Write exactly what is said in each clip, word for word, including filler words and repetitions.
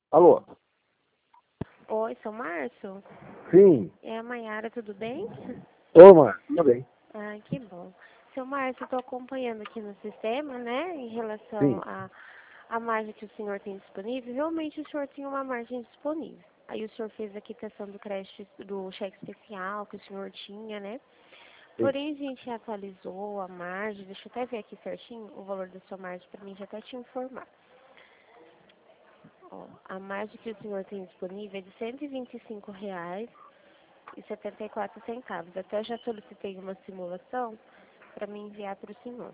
Alô? Oi, seu Márcio? Sim. É a Maiara, tudo bem? Ô, mano, tudo bem. Ah, que bom. Seu Márcio, eu estou acompanhando aqui no sistema, né, em relação Sim. à a, margem que o senhor tem disponível. Realmente o senhor tinha uma margem disponível. Aí o senhor fez a quitação do crédito, do cheque especial que o senhor tinha, né? Sim. Porém, a gente atualizou a margem, deixa eu até ver aqui certinho o valor da sua margem para mim já até te informar. Ó, a margem que o senhor tem disponível é de cento e vinte e cinco reais e setenta e quatro centavos. Até eu já solicitei uma simulação para me enviar para o senhor.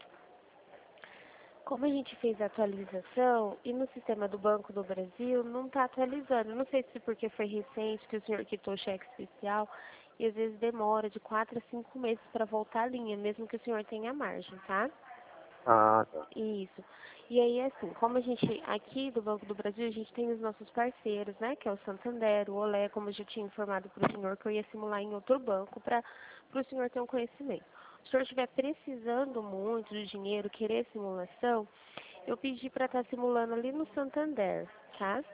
Como a gente fez a atualização e no sistema do Banco do Brasil não está atualizando. Não sei se porque foi recente que o senhor quitou o cheque especial e às vezes demora de quatro a cinco meses para voltar à linha, mesmo que o senhor tenha margem, tá? Ah, tá. Isso. E aí, assim, como a gente, aqui do Banco do Brasil, a gente tem os nossos parceiros, né? Que é o Santander, o Olé, como eu já tinha informado para o senhor, que eu ia simular em outro banco para o senhor ter um conhecimento. Se o senhor estiver precisando muito de dinheiro, querer simulação, eu pedi para estar simulando ali no Santander, tá?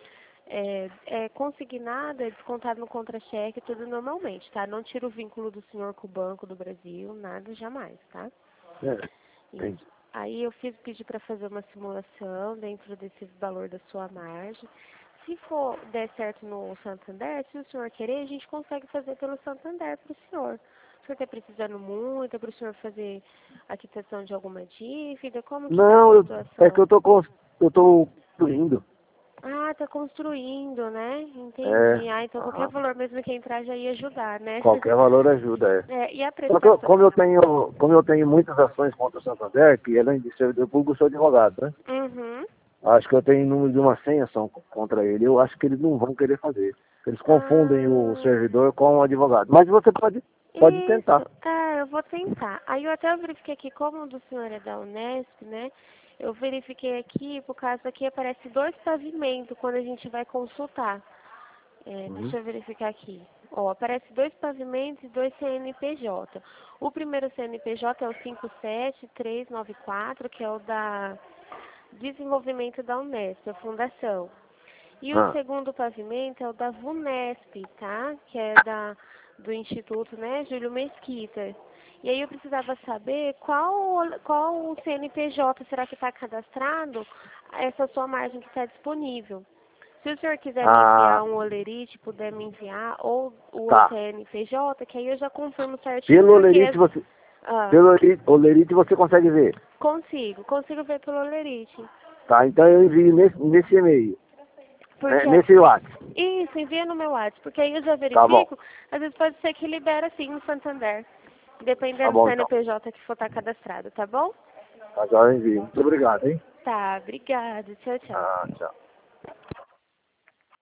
É, é consignado, é descontado no contra-cheque, tudo normalmente, tá? Não tira o vínculo do senhor com o Banco do Brasil, nada, jamais, tá? É, entendi. Isso. Aí eu fiz pedir para fazer uma simulação dentro desse valor da sua margem. Se for der certo no Santander, se o senhor querer, a gente consegue fazer pelo Santander para o senhor. O senhor está precisando muito, é para o senhor fazer a quitação de alguma dívida? Como que está a Não, eu, é que situação? eu tô com, eu tô construindo. Ah, está construindo, né? É, Entendi. Ah, então qualquer aham. valor mesmo que entrar já ia ajudar, né? Qualquer valor ajuda, é. É, e a Só que eu- prestação? como eu tenho, como eu tenho muitas ações contra o Santander, que além de servidor público, eu sou advogado, né? Uhum. Acho que eu tenho número de uma cem ação contra ele. Eu acho que eles não vão querer fazer. Eles confundem o Ah. servidor com o advogado. Mas você pode, pode tentar. Isso, é, eu vou tentar. Aí eu até verifiquei aqui, como o do senhor é da Unesp, né? Eu verifiquei aqui, por causa aqui aparece dois pavimentos quando a gente vai consultar. É, Uhum. deixa eu verificar aqui. Ó, aparece dois pavimentos e dois C N P J. O primeiro C N P J é o cinco sete três nove quatro, que é o da Desenvolvimento da Unesp, a fundação. E o Ah. segundo pavimento é o da VUNESP, tá? Que é da, do Instituto, né, Júlio Mesquita. E aí eu precisava saber qual, qual o C N P J será que está cadastrado essa sua margem que está disponível. Se o senhor quiser me Ah, enviar um olerite, puder me enviar, ou o tá. C N P J, que aí eu já confirmo certinho, Pelo porque... Olerite você, Ah, pelo Olerite Olerite você consegue ver. consigo, consigo ver pelo olerite. Tá, então eu envio nesse, nesse e-mail, né, Porque nesse WhatsApp. isso, envia no meu WhatsApp, porque aí eu já Tá bom. verifico, às vezes pode ser que libera sim no Santander, Tá dependendo do bom então. C N P J que for estar cadastrado, tá bom? Agora eu envio. Muito obrigado, hein? Tá, obrigada, tchau, tchau. Ah, tchau.